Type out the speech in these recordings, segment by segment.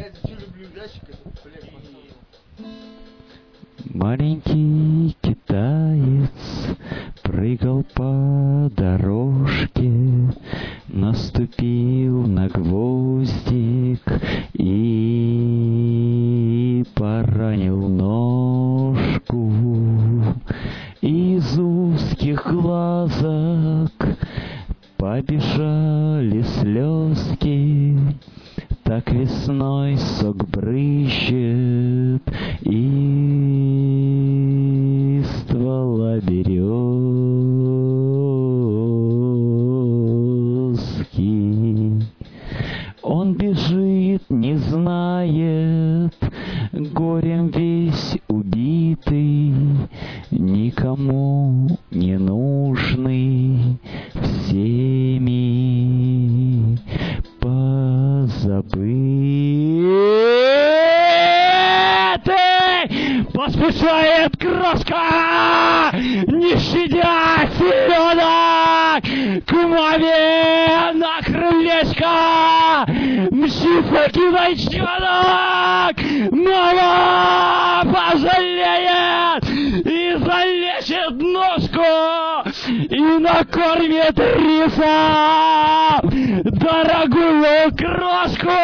Маленький китаец прыгал по дорожке, наступил на гвоздик и поранил ножку. Из узких глазок побежали слезки, так весной сок брызжет из ствола березки. Он бежит, не знает, горем весь убитый, никому не нужный, всеми позабытый. Поспешает крошка, не щадя селенок, к маме на крылечко мчит покидайчонок. Мама пожалеет и залечит ножку и накормит рисом дорогую крошку.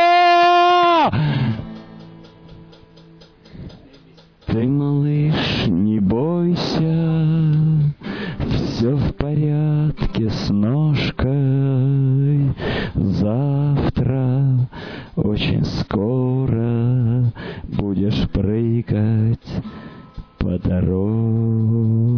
Ты, малыш, не бойся, все в порядке с ножкой. Завтра очень скоро будешь прыгать по дороге.